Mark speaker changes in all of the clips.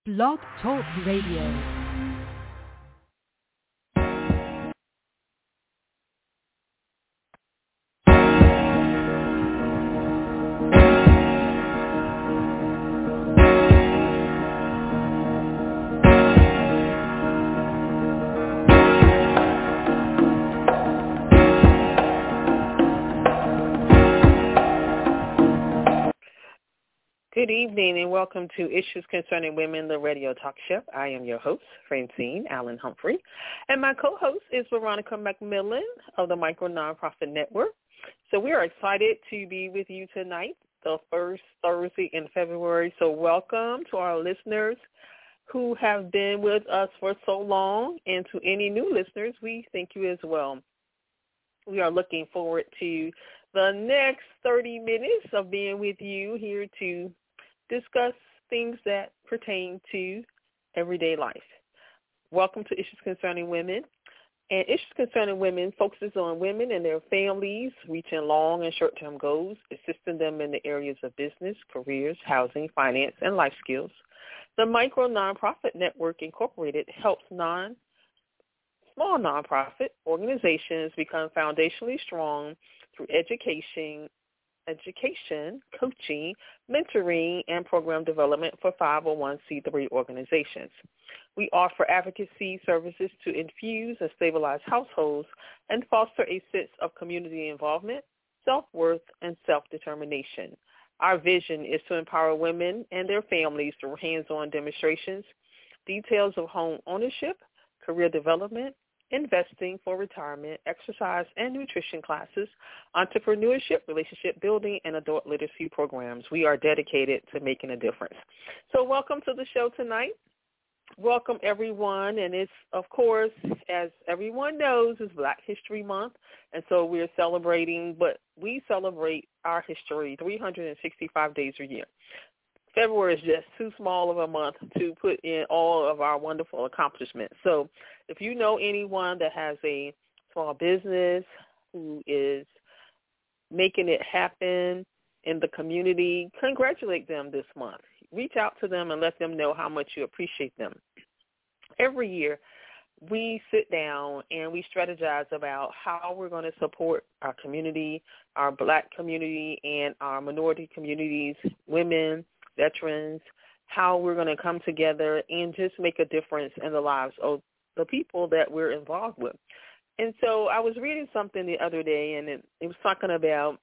Speaker 1: Blog Talk Radio.
Speaker 2: Good evening and welcome to Issues Concerning Women, the radio talk show. I am your host, Francine Allen Humphrey, and my co-host is Veronica McMillan of the Micro Nonprofit Network. So we are excited to be with you tonight, the first Thursday in February. So welcome to our listeners who have been with us for so long, and to any new listeners, we thank you as well. We are looking forward to the next 30 minutes of being with you here to discuss things that pertain to everyday life. Welcome to Issues Concerning Women. And Issues Concerning Women focuses on women and their families reaching long and short-term goals, assisting them in the areas of business, careers, housing, finance, and life skills. The Micro Nonprofit Network Incorporated helps small nonprofit organizations become foundationally strong through education, coaching, mentoring, and program development for 501c3 organizations. We offer advocacy services to infuse and stabilize households and foster a sense of community involvement, self-worth, and self-determination. Our vision is to empower women and their families through hands-on demonstrations, details of home ownership, career development, investing for retirement, exercise and nutrition classes, entrepreneurship, relationship building, and adult literacy programs. We are dedicated to making a difference. So welcome to the show tonight. Welcome, everyone. And it's, of course, as everyone knows, it's Black History Month. And so we're celebrating, but we celebrate our history 365 days a year. February is just too small of a month to put in all of our wonderful accomplishments. So if you know anyone that has a small business who is making it happen in the community, congratulate them this month. Reach out to them and let them know how much you appreciate them. Every year, we sit down and we strategize about how we're going to support our community, our Black community, and our minority communities, women, veterans, how we're going to come together and just make a difference in the lives of the people that we're involved with. And so I was reading something the other day, and it was talking about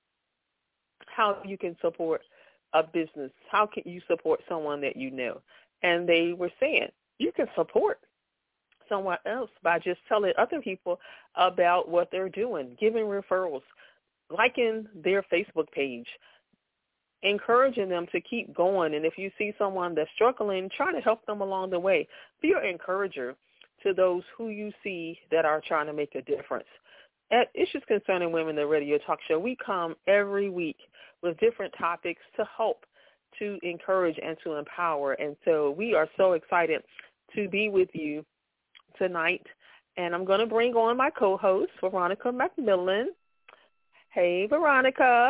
Speaker 2: how you can support a business. How can you support someone that you know? And they were saying you can support someone else by just telling other people about what they're doing, giving referrals, liking their Facebook page, encouraging them to keep going. And if you see someone that's struggling, try to help them along the way. Be an encourager to those who you see that are trying to make a difference. At Issues Concerning Women, the radio talk show, we come every week with different topics to help, to encourage, and to empower. And so we are so excited to be with you tonight. And I'm going to bring on my co-host, Veronica McMillan. Hey, Veronica.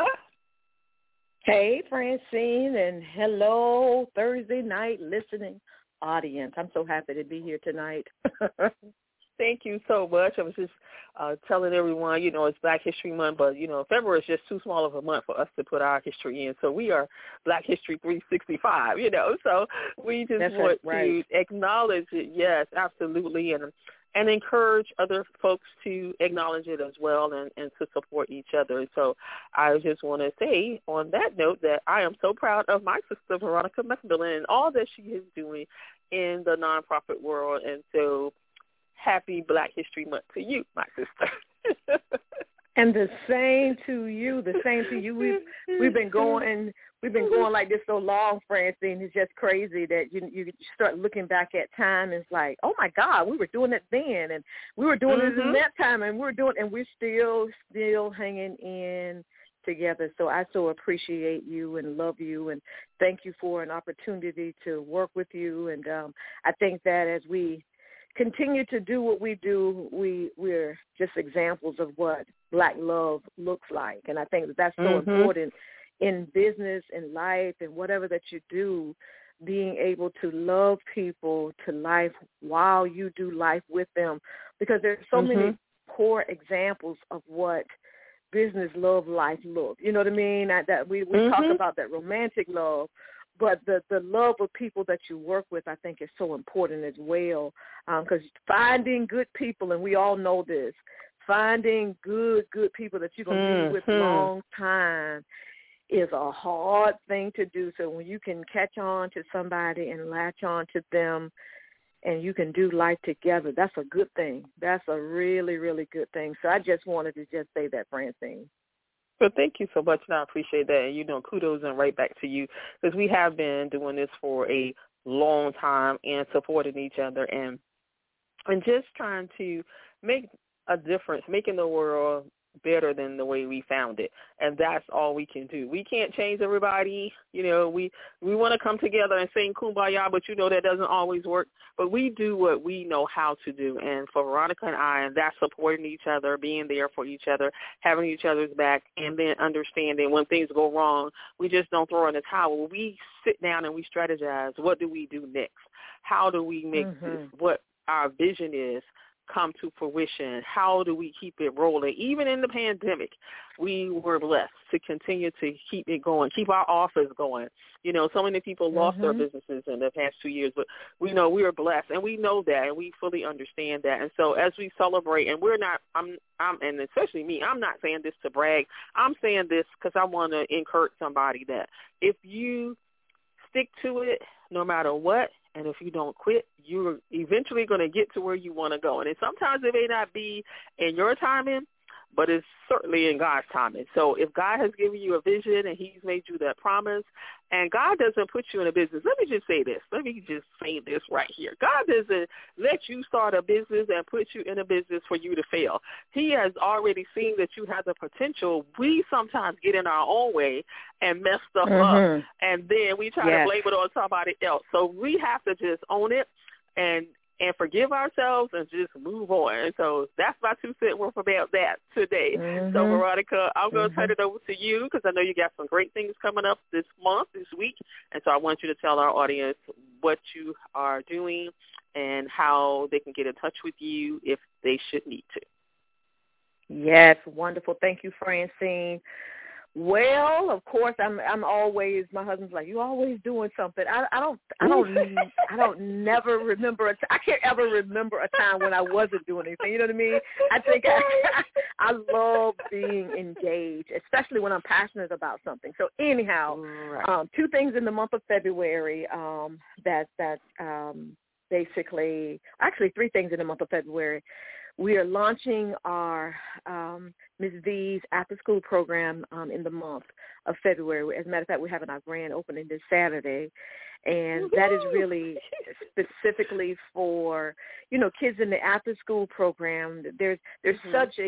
Speaker 3: Hey, Francine, and hello, Thursday night listening audience. I'm so happy to be here tonight.
Speaker 2: Thank you so much. I was just telling everyone, it's Black History Month, but, February is just too small of a month for us to put our history in. So we are Black History 365, so we just want to acknowledge it. Yes, absolutely. And encourage other folks to acknowledge it as well and to support each other. So I just want to say on that note that I am so proud of my sister, Veronica McMillan, and all that she is doing in the nonprofit world. And so happy Black History Month to you, my sister.
Speaker 3: And the same to you. We've been going like this so long, Francine. It's just crazy that you start looking back at time and it's like, oh my God, we were doing it then, and we were doing this in that time, and we're still hanging in together. So I so appreciate you and love you, and thank you for an opportunity to work with you. And I think that as we continue to do what we do, we're just examples of what Black love looks like. And I think that's so important in business, in life, and whatever that you do. being able to love people to life while you do life with them, because there's so many poor examples of what business love life looks. You know what I mean? That we talk about that romantic love, but the love of people that you work with, I think, is so important as well, because finding good people, and we all know this, finding good people that you're going to be with long time is a hard thing to do. So when you can catch on to somebody and latch on to them and you can do life together, that's a good thing. That's a really, really good thing. So I just wanted to just say that, Francine.
Speaker 2: Well, thank you so much, and I appreciate that. And, kudos and right back to you, because we have been doing this for a long time and supporting each other and just trying to make a difference, making the world better than the way we found it. And that's all we can do. We can't change everybody. We want to come together and sing Kumbaya, but that doesn't always work. But we do what we know how to do. And for Veronica and I, and that's supporting each other, being there for each other, having each other's back, and then understanding when things go wrong, we just don't throw in the towel. We sit down and we strategize. What do we do next? How do we make this, what our vision is, come to fruition? How do we keep it rolling? Even in the pandemic, we were blessed to continue to keep it going, keep our office going. So many people lost their businesses in the past 2 years, but we know we are blessed, and we know that, and we fully understand that. And so as we celebrate, and we're not, and especially me, I'm not saying this to brag. I'm saying this because I want to encourage somebody that if you stick to it, no matter what, and if you don't quit, you're eventually going to get to where you want to go. And sometimes it may not be in your timing, but it's certainly in God's timing. So if God has given you a vision and he's made you that promise, and God doesn't put you in a business, let me just say this. Let me just say this right here. God doesn't let you start a business and put you in a business for you to fail. He has already seen that you have the potential. We sometimes get in our own way and mess stuff up, and then we try to blame it on somebody else. So we have to just own it and forgive ourselves and just move on. And so that's my 2 cents worth about that today. So, Veronica, I'm going to turn it over to you because I know you got some great things coming up this week. And so I want you to tell our audience what you are doing and how they can get in touch with you if they should need to.
Speaker 3: Yes, wonderful. Thank you, Francine. Well, of course, I'm always, my husband's like, you always doing something. I don't never remember, I can't ever remember a time when I wasn't doing anything. You know what I mean? I think I love being engaged, especially when I'm passionate about something. So anyhow, 2 things in the month of February, that's basically, actually 3 things in the month of February. We are launching our Ms. V's after-school program in the month of February. As a matter of fact, we're having our grand opening this Saturday, and that is really specifically for, kids in the after-school program. There's such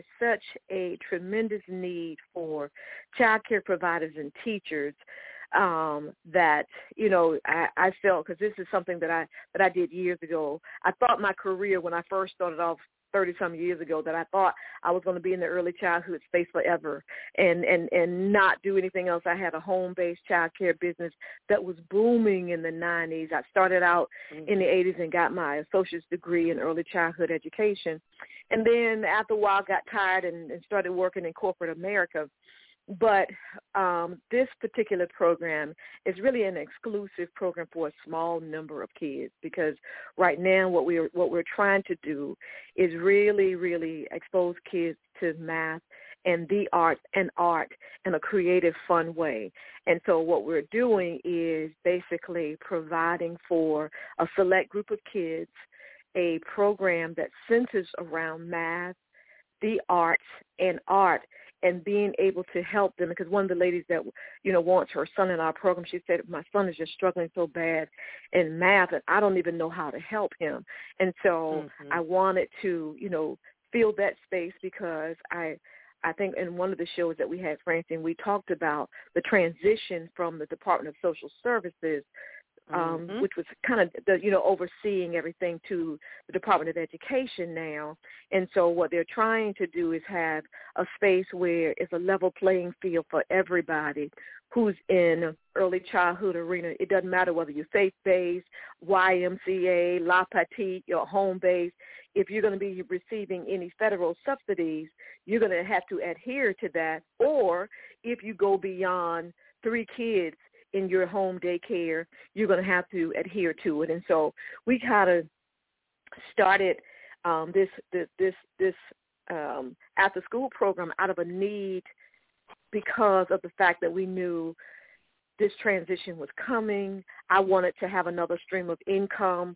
Speaker 3: a tremendous need for child care providers and teachers that, I felt, because this is something that I did years ago. I thought my career when I first started off 30-some years ago that I thought I was going to be in the early childhood space forever and not do anything else. I had a home-based child care business that was booming in the 90s. I started out in the 80s and got my associate's degree in early childhood education. And then after a while got tired and started working in corporate America. But this particular program is really an exclusive program for a small number of kids, because right now what we're trying to do is really, really expose kids to math and the arts and art in a creative, fun way. And so what we're doing is basically providing for a select group of kids a program that centers around math, the arts, and art, and being able to help them. Because one of the ladies that, wants her son in our program, she said, my son is just struggling so bad in math, and I don't even know how to help him. And so I wanted to, fill that space, because I think in one of the shows that we had, Francine, we talked about the transition from the Department of Social Services, which was kind of overseeing everything, to the Department of Education now. And so what they're trying to do is have a space where it's a level playing field for everybody, who's in early childhood arena. It doesn't matter whether you're faith-based, YMCA, La Petite, or home-based. If you're going to be receiving any federal subsidies, you're going to have to adhere to that. Or if you go beyond 3 kids in your home daycare, you're going to have to adhere to it. And so we kind of started this after-school program out of a need because of the fact that we knew this transition was coming. I wanted to have another stream of income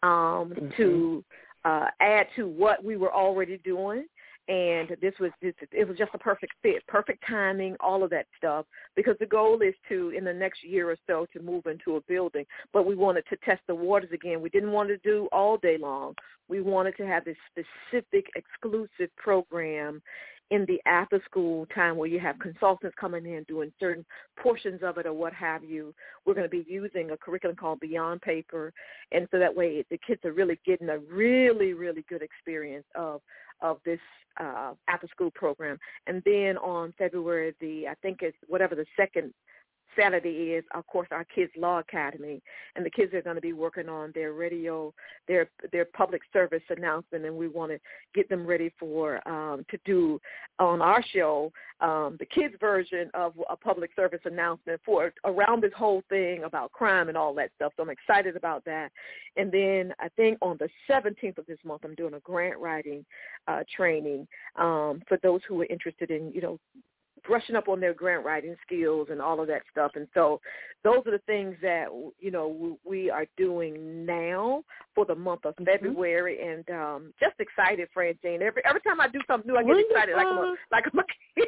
Speaker 3: to add to what we were already doing. And it was just a perfect fit, perfect timing, all of that stuff, because the goal is to, in the next year or so, to move into a building. But we wanted to test the waters again. We didn't want to do all day long. We wanted to have this specific, exclusive program in the after-school time where you have consultants coming in doing certain portions of it or what have you. We're going to be using a curriculum called Beyond Paper, and so that way the kids are really getting a really, really good experience of this after-school program. And then on February I think it's whatever the second Saturday is, of course, our Kids Law Academy, and the kids are going to be working on their radio, their public service announcement, and we want to get them ready for to do on our show the kids' version of a public service announcement for around this whole thing about crime and all that stuff. So I'm excited about that. And then I think on the 17th of this month, I'm doing a grant writing training for those who are interested in, brushing up on their grant writing skills and all of that stuff. And so those are the things that, we are doing now for the month of February. And just excited, Francine. Every time I do something new, I get excited like I'm a kid.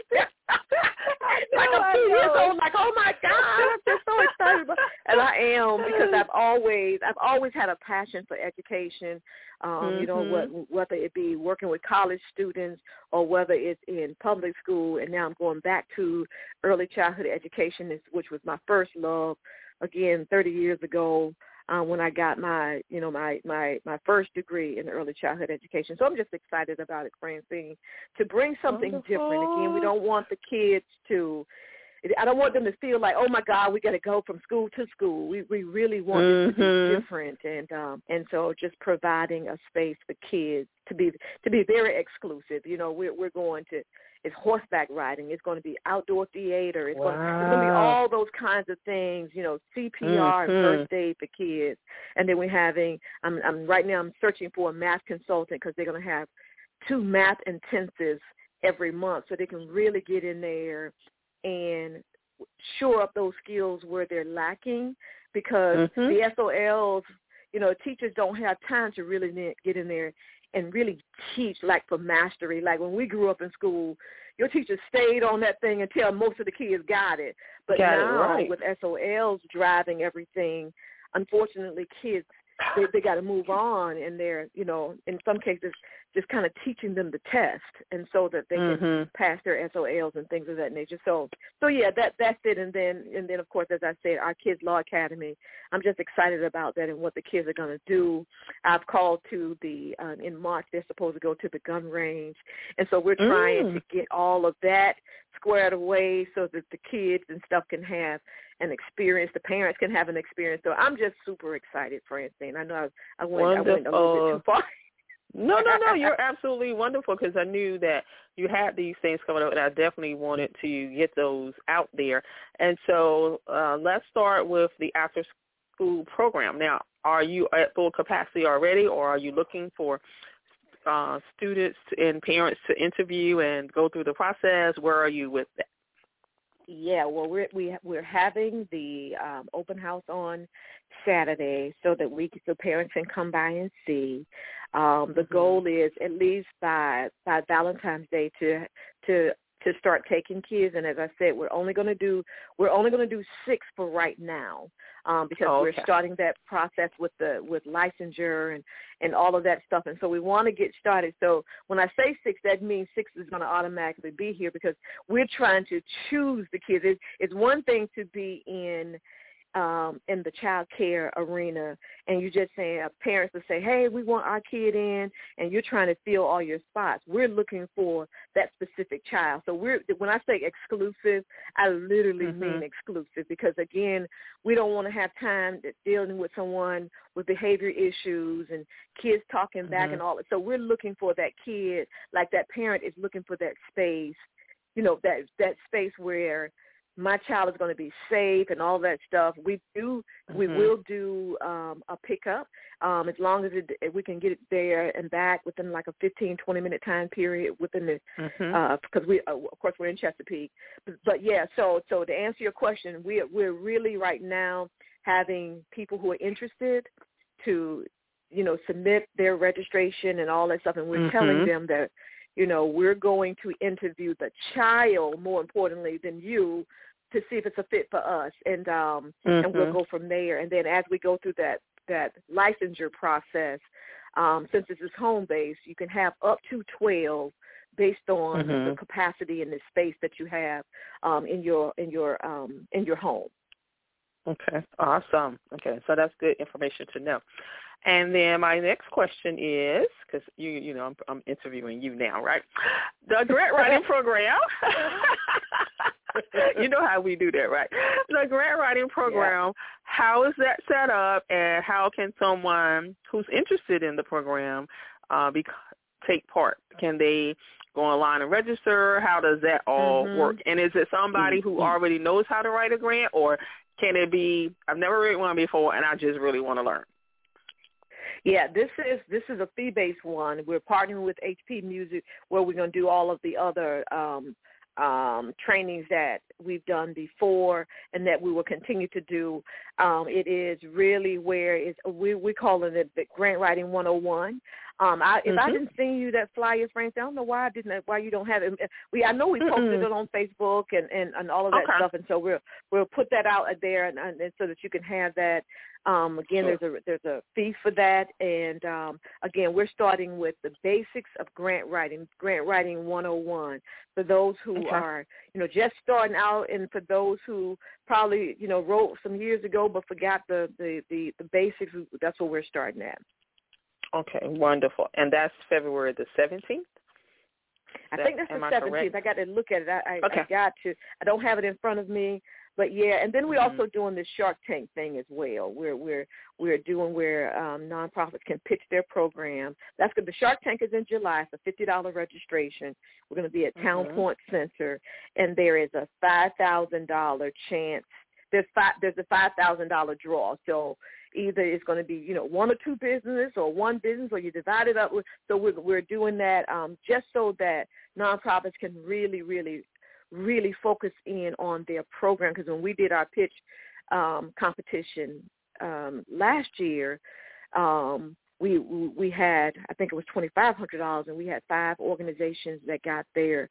Speaker 3: Like I'm 2 years old, like, oh my God, I'm just so excited. And I am, because I've always had a passion for education. Whether it be working with college students or whether it's in public school, and now I'm going back to early childhood education, which was my first love, again, 30 years ago when I got my first degree in early childhood education. So I'm just excited about it, Francine, to bring something different. Again, we don't want the kids I don't want them to feel like, oh my God, we got to go from school to school. We really want it to be different, and so just providing a space for kids to be very exclusive. We're going to, it's horseback riding, it's going to be outdoor theater, it's going to be all those kinds of things. CPR and first aid for kids, and then we're having. Right now I'm searching for a math consultant because they're going to have 2 math intensives every month, so they can really get in there and shore up those skills where they're lacking, because the SOLs, teachers don't have time to really get in there and really teach like for mastery. Like when we grew up in school, your teacher stayed on that thing until most of the kids got it. But now with SOLs driving everything, unfortunately kids, they got to move on, and they're, in some cases just kind of teaching them the test, and so that they can pass their SOLs and things of that nature. So yeah, that's it. And then of course, as I said, our Kids Law Academy, I'm just excited about that and what the kids are going to do. I've called to in March, they're supposed to go to the gun range, and so we're trying to get all of that squared away so that the kids and stuff can have an experience, the parents can have an experience. So I'm just super excited, Francine. I know I went a little bit too far.
Speaker 2: No, you're absolutely wonderful, because I knew that you had these things coming up, and I definitely wanted to get those out there. And so let's start with the after-school program. Now, are you at full capacity already, or are you looking for students and parents to interview and go through the process? Where are you with that?
Speaker 3: Yeah, well, we're having the open house on Saturday so that parents can come by and see. The goal is at least by Valentine's Day to start taking kids, and as I said, we're only going to do 6 for right now, because we're starting that process with licensure and all of that stuff, and so we want to get started. So when I say 6, that means 6 is going to automatically be here, because we're trying to choose the kids. It's one thing to be in in the child care arena, and you just saying, parents will say, hey, we want our kid in, and you're trying to fill all your spots. We're looking for that specific child. So when I say exclusive, I literally mean exclusive, because, again, we don't want to have time dealing with someone with behavior issues and kids talking back and all that. So we're looking for that kid, like that parent is looking for that space, that space where my child is going to be safe and all that stuff. We will do a pickup as long as we can get it there and back within like a 15, 20-minute time period within the because of course we're in Chesapeake. But yeah, so to answer your question, we're really right now having people who are interested to submit their registration and all that stuff, and we're telling them that we're going to interview the child more importantly than you to see if it's a fit for us, and we'll go from there. And then as we go through that licensure process, since this is home based, you can have up to 12 based on the capacity and the space that you have in your home.
Speaker 2: Okay, awesome. Okay, so that's good information to know. And then my next question is, because I'm interviewing you now, right? The grant writing program. You know how we do that, right? The grant writing program. How is that set up, and how can someone who's interested in the program take part? Can they go online and register? How does that all work? And is it somebody who already knows how to write a grant, or can it be, I've never written one before and I just really want to learn?
Speaker 3: Yeah, this is a fee-based one. We're partnering with HP Music, where we're going to do all of the other trainings that we've done before and that we will continue to do. It is really where we call it the Grant Writing 101. If I didn't send you that flyer, Francis, I don't know why you don't have it. I know we posted it on Facebook and all of that stuff, and so we'll put that out there and so that you can have that. Again, there's a fee for that, and again, we're starting with the basics of grant writing 101 for those who are just starting out, and for those who probably wrote some years ago but forgot the basics. That's what we're starting at.
Speaker 2: Okay, wonderful. And that's February the 17th?
Speaker 3: I think that's the 17th. I got to look at it. I got to. I don't have it in front of me, but yeah. And then we're also doing this Shark Tank thing as well. We're doing where nonprofits can pitch their program. That's good. The Shark Tank is in July. It's a $50 registration. We're going to be at Town Point Center, and there is a $5,000 chance. There's a $5,000 draw. So either it's going to be, one or two business or one business, or you divide it up. So we're doing that just so that nonprofits can really, really, really focus in on their program. Because when we did our pitch competition last year, we had, I think it was $2,500, and we had 5 organizations that got the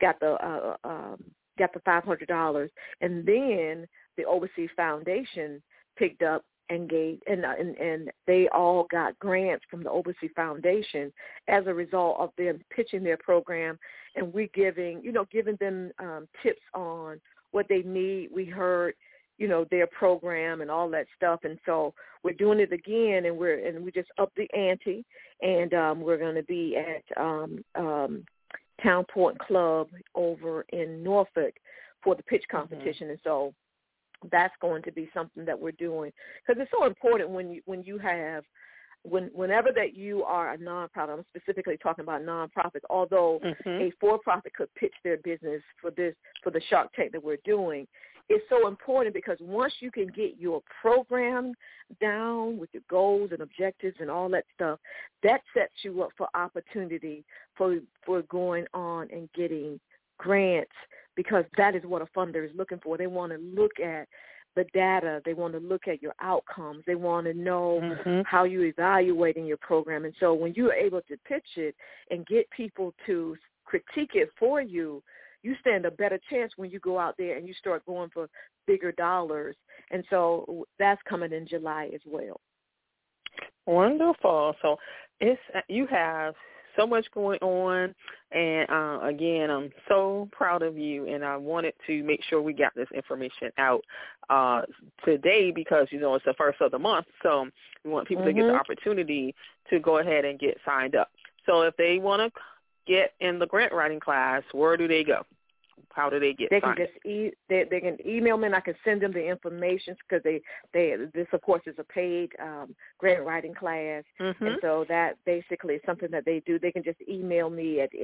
Speaker 3: $500, and then the Overseas Foundation picked up and gave, and they all got grants from the Overseas Foundation as a result of them pitching their program, and we giving them tips on what they need. We heard, their program and all that stuff, and so we're doing it again, and we just upped the ante, and we're going to be at Town Point Club over in Norfolk for the pitch competition, and so that's going to be something that we're doing, because it's so important whenever that you are a nonprofit. I'm specifically talking about nonprofits, although a for-profit could pitch their business for the Shark Tank that we're doing. It's so important because once you can get your program down with your goals and objectives and all that stuff, that sets you up for opportunity for going on and getting grants, because that is what a funder is looking for. They want to look at the data. They want to look at your outcomes. They want to know how you're evaluating your program. And so when you're able to pitch it and get people to critique it for you, you stand a better chance when you go out there and you start going for bigger dollars. And so that's coming in July as well.
Speaker 2: Wonderful. So you have so much going on, and again, I'm so proud of you, and I wanted to make sure we got this information out today because, it's the first of the month, so we want people to get the opportunity to go ahead and get signed up. So if they want to get in the grant writing class, where do they go? How do they get signed?
Speaker 3: They can email me, and I can send them the information because this of course is a paid grant writing class, and so that basically is something that they do. They can just email me at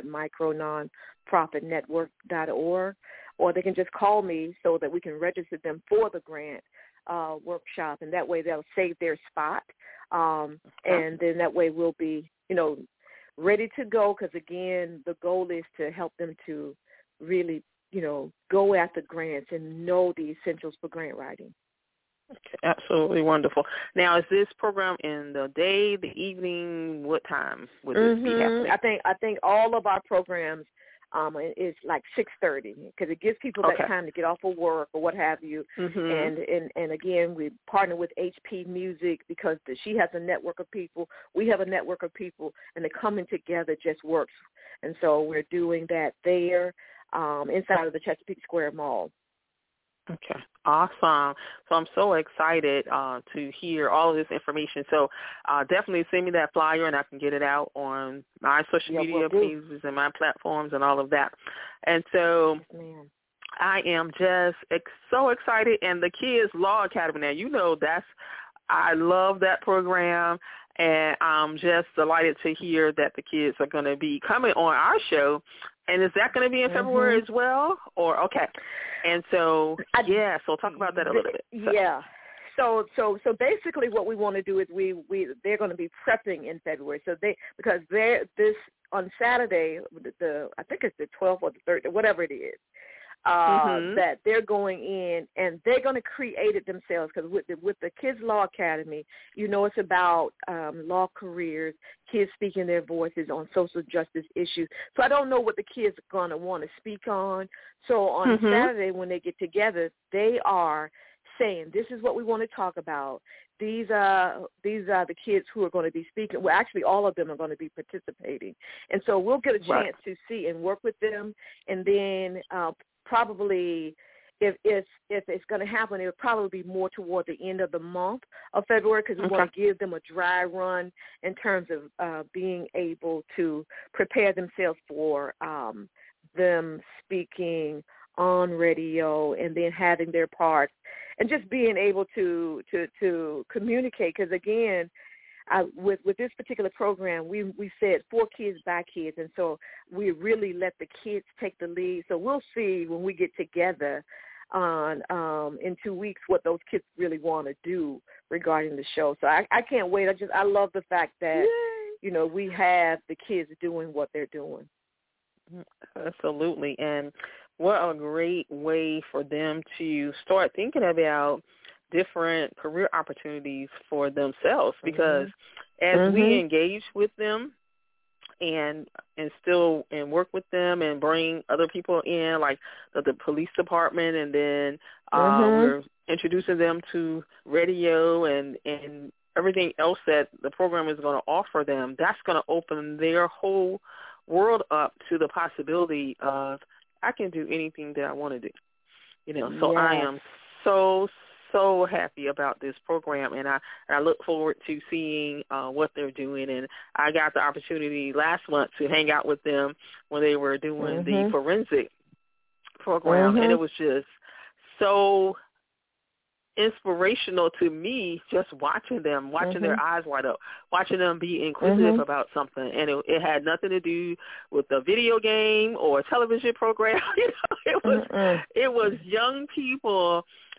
Speaker 3: info@micrononprofitnetwork.org, or they can just call me so that we can register them for the grant workshop, and that way they'll save their spot, and then that way we'll be ready to go, because again the goal is to help them to really, go after grants and know the essentials for grant writing.
Speaker 2: Okay, absolutely wonderful. Now, is this program in the day, the evening? What time would this be happening?
Speaker 3: I think all of our programs is like 6:30 because it gives people that time to get off of work or what have you. And again, we partner with HP Music because she has a network of people. We have a network of people, and the coming together just works. And so we're doing that there. Inside of the Chesapeake Square Mall.
Speaker 2: Okay, awesome. So I'm so excited to hear all of this information. So definitely send me that flyer, and I can get it out on my social media pages and my platforms and all of that. And so I am just so excited. And the Kids Law Academy, now, I love that program. And I'm just delighted to hear that the kids are going to be coming on our show. And is that going to be in February as well? Or and so so talk about that a little bit.
Speaker 3: So basically what we want to do is they're going to be prepping in February. So because this on Saturday, I think it's the 12th or the 13th, whatever it is. That they're going in and they're going to create it themselves, because with the Kids Law Academy, it's about law careers, kids speaking their voices on social justice issues. So I don't know what the kids are going to want to speak on. So on Saturday when they get together, they are saying, this is what we want to talk about. These are the kids who are going to be speaking. Well, actually, all of them are going to be participating. And so we'll get a chance to see and work with them. And then probably if it's going to happen, it will probably be more toward the end of the month of February, because we want to give them a dry run in terms of being able to prepare themselves for them speaking on radio and then having their parts and just being able to communicate. Because, again, with this particular program, we said for kids by kids, and so we really let the kids take the lead. So we'll see when we get together in 2 weeks what those kids really want to do regarding the show. So I can't wait. I love the fact that we have the kids doing what they're doing.
Speaker 2: Absolutely, and what a great way for them to start thinking about different career opportunities for themselves, because as we engage with them and still and work with them and bring other people in, like the police department, and then we're introducing them to radio and everything else that the program is going to offer them, that's going to open their whole world up to the possibility of, I can do anything that I want to do. So I am so happy about this program, and I look forward to seeing what they're doing. And I got the opportunity last month to hang out with them when they were doing the forensic program, and it was just so inspirational to me, just watching them, their eyes light up, watching them be inquisitive about something. And it had nothing to do with a video game or a television program. It was young people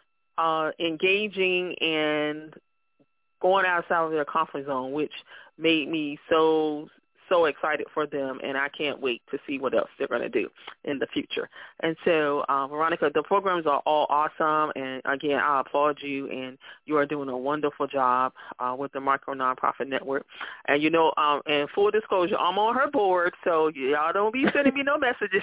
Speaker 2: engaging and going outside of their comfort zone, which made me so excited for them, and I can't wait to see what else they're going to do in the future. And so, Veronica, the programs are all awesome, and again, I applaud you, and you are doing a wonderful job with the Micro Nonprofit Network. And, and full disclosure, I'm on her board, so y'all don't be sending me no messages.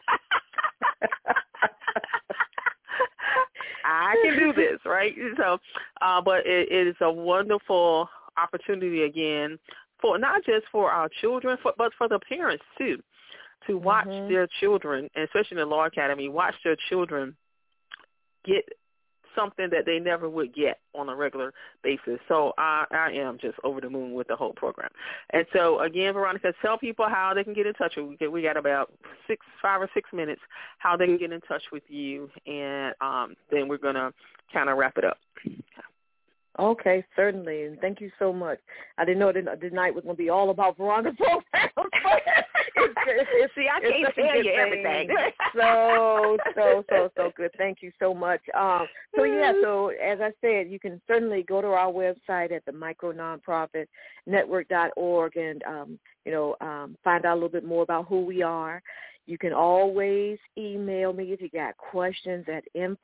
Speaker 2: I can do this, right? So, but it is a wonderful opportunity, again, for not just for our children, but for the parents too, to watch their children, and especially in the Law Academy, watch their children get something that they never would get on a regular basis. So I am just over the moon with the whole program. And so, again, Veronica, tell people how they can get in touch with you. We got about 5 or 6 minutes, how they can get in touch with you, and then we're going to kind of wrap it up.
Speaker 3: Okay, certainly, and thank you so much. I didn't know that the night was going to be all about Veronica's program.
Speaker 2: See, I can't tell you everything.
Speaker 3: So good. Thank you so much. So as I said, you can certainly go to our website at the micrononprofitnetwork.org and find out a little bit more about who we are. You can always email me if you got questions at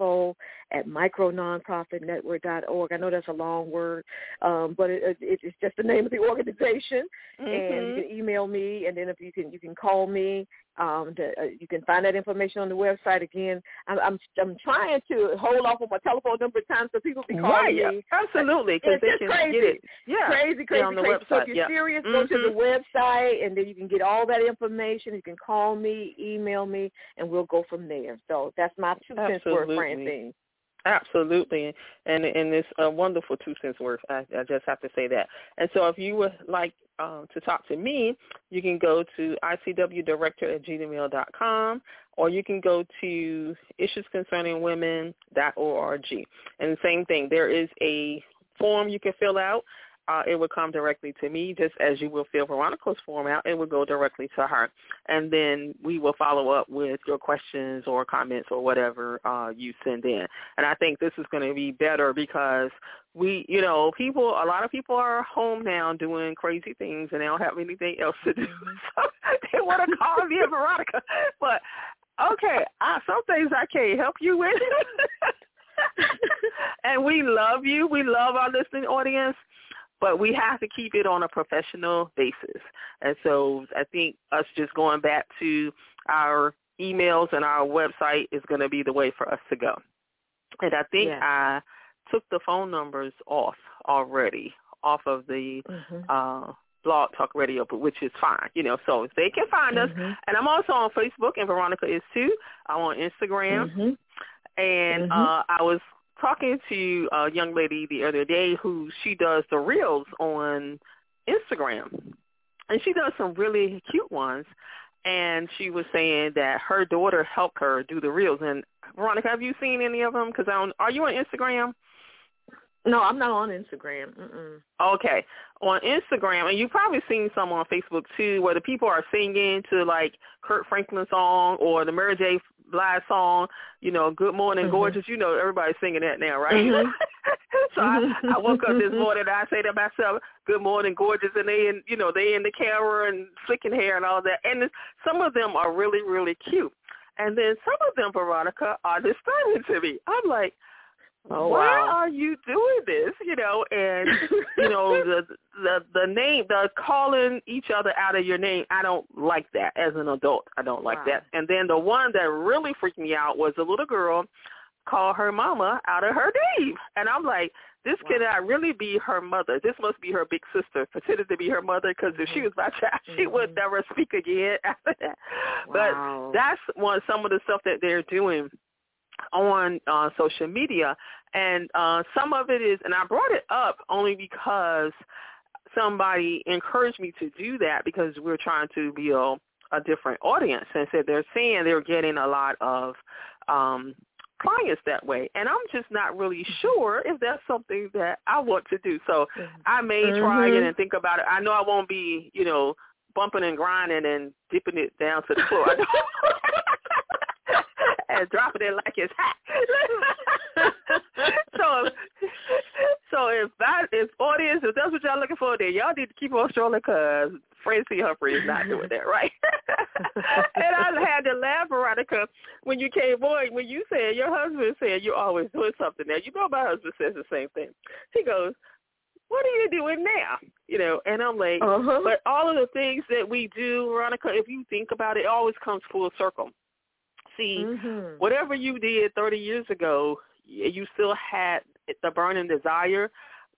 Speaker 3: info@micrononprofitnetwork.org. I know that's a long word, but it's just the name of the organization. And you can email me, and then if you can call me. You can find that information on the website. Again, I'm trying to hold off on my telephone number of times so people can call me.
Speaker 2: Absolutely, because they can
Speaker 3: crazy.
Speaker 2: Get it.
Speaker 3: Yeah, crazy.
Speaker 2: On the website.
Speaker 3: So if you're serious, go to the website, and then you can get all that information. You can call me, email me, and we'll go from there. So that's my 2 cents worth, Francine.
Speaker 2: Absolutely, and it's a wonderful 2 cents worth. I just have to say that. And so if you would like to talk to me, you can go to icwdirector@gmail.com, or you can go to issuesconcerningwomen.org. And the same thing, there is a form you can fill out. It will come directly to me, just as you will fill Veronica's form out. It will go directly to her. And then we will follow up with your questions or comments or whatever you send in. And I think this is going to be better because a lot of people are home now doing crazy things and they don't have anything else to do. So they want to call me and Veronica. But, okay, some things I can't help you with. And we love you. We love our listening audience. But we have to keep it on a professional basis. And so I think us just going back to our emails and our website is going to be the way for us to go. And I think I took the phone numbers off already, off of the Blog Talk Radio, which is fine, so they can find us. And I'm also on Facebook, and Veronica is too. I'm on Instagram. And I was talking to a young lady the other day who she does the reels on Instagram, and she does some really cute ones. And she was saying that her daughter helped her do the reels. And Veronica, have you seen any of them? Because are you on Instagram?
Speaker 3: No, I'm not on Instagram.
Speaker 2: Okay. On Instagram, and you've probably seen some on Facebook too, where the people are singing to like Kurt Franklin song or the Mary J. Blige song, Good Morning Gorgeous. Everybody's singing that now, right? So I woke up this morning and I say to myself, Good Morning Gorgeous, and they in the camera and flicking hair and all that. And some of them are really, really cute. And then some of them, Veronica, are disturbing to me. I'm like, why are you doing this? And the name, the calling each other out of your name, I don't like that as an adult. I don't like that. And then the one that really freaked me out was a little girl call her mama out of her name. And I'm like, this cannot really be her mother. This must be her big sister, pretended to be her mother, because if she was my child, she would never speak again after that. But that's some of the stuff that they're doing on social media, and some of it is, and I brought it up only because somebody encouraged me to do that, because we're trying to build a different audience, and said they're saying they're getting a lot of clients that way, and I'm just not really sure if that's something that I want to do. So I may try it and think about it. I know I won't be, bumping and grinding and dipping it down to the floor. And dropping it like it's hot. So if audience, if that's what y'all looking for, then y'all need to keep on strolling, because Francine Humphrey is not doing that, right? And I had to laugh, Veronica, when you came on, when you said, your husband said you're always doing something now. My husband says the same thing. He goes, what are you doing now? And I'm like, but all of the things that we do, Veronica, if you think about it, it always comes full circle. See, whatever you did 30 years ago, you still had the burning desire.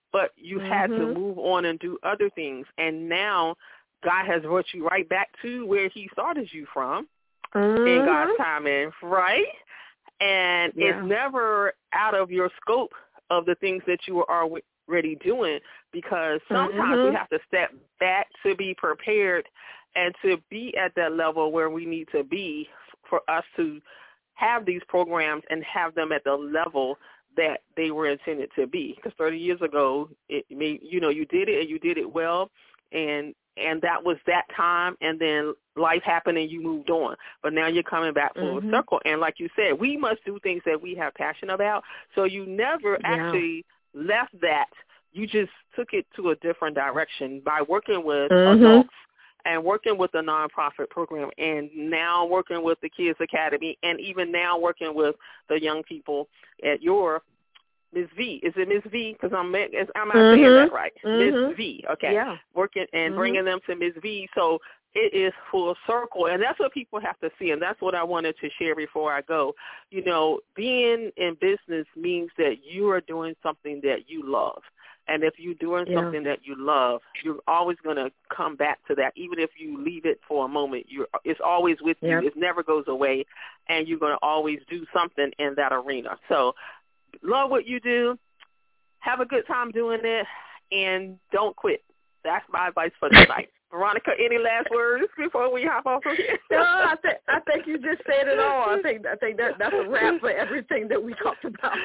Speaker 2: but you had to move on and do other things. And now God has brought you right back to where he started you from in God's timing, right? And it's never out of your scope of the things that you were already doing, because sometimes we have to step back to be prepared and to be at that level where we need to be for us to have these programs and have them at the level that they were intended to be. Because 30 years ago, you did it and you did it well, and that was that time, and then life happened and you moved on. But now you're coming back full circle. And like you said, we must do things that we have passion about. So you never actually left that. You just took it to a different direction by working with adults and working with the nonprofit program, and now working with the Kids Academy, and even now working with the young people at your Ms. V. Is it Ms. V? Because I'm not saying that right. Ms. V. Okay. Yeah. Working and bringing them to Ms. V. So it is full circle, and that's what people have to see, and that's what I wanted to share before I go. You know, being in business means that you are doing something that you love. And if you're doing something that you love, you're always going to come back to that. Even if you leave it for a moment, it's always with you. It never goes away, and you're going to always do something in that arena. So love what you do. Have a good time doing it, and don't quit. That's my advice for tonight. Veronica, any last words before we hop off of here?
Speaker 3: No, I think you just said it all. I think that's a wrap for everything that we talked about.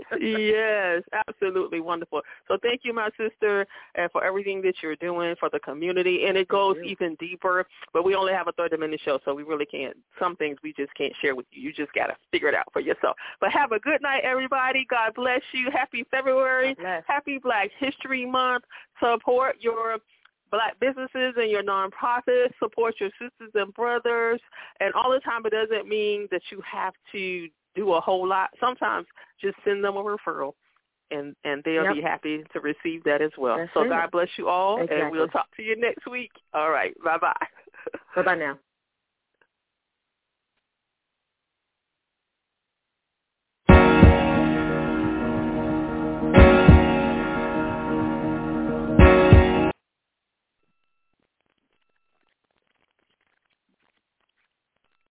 Speaker 2: Yes, absolutely wonderful. So thank you, my sister, and for everything that you're doing for the community. And it goes even deeper, but we only have a 30-minute show, so we really can't. Some things we just can't share with you. You just got to figure it out for yourself. But have a good night, everybody. God bless you. Happy February. Happy Black History Month. Support your Black businesses and your nonprofits, support your sisters and brothers, and all the time it doesn't mean that you have to do a whole lot. Sometimes just send them a referral, and they'll be happy to receive that as well. God bless you all, and we'll talk to you next week. All right, bye-bye.
Speaker 3: Bye-bye now.